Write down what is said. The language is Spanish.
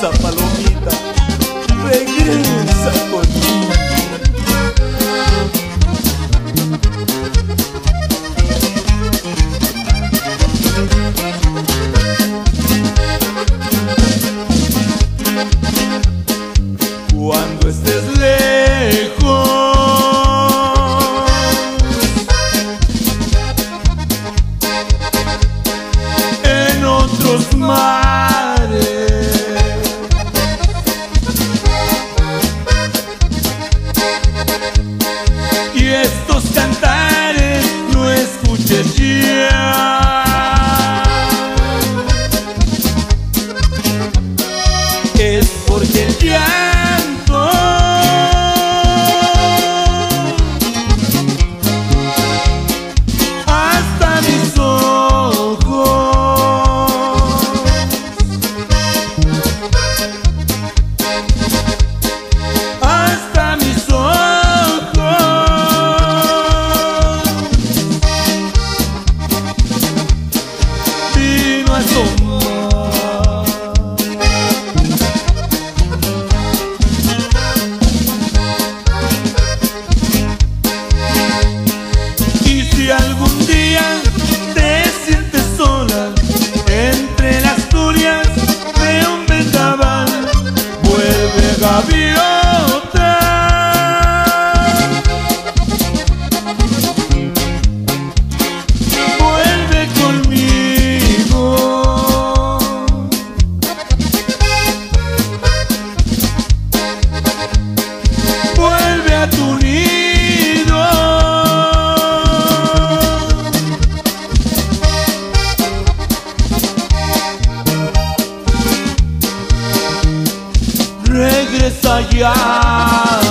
Regresa, palomita, regresa conmigo. Cuando estés lejos en otros mares y estos cantares no escuches ya, es porque el llanto hasta mis ojos, hasta mis ojos vino a asomar. Si algún día te sientes sola entre las Asturias de un vendaval, vuelve gaviota, vuelve conmigo, vuelve a tu nido. Regresa ya.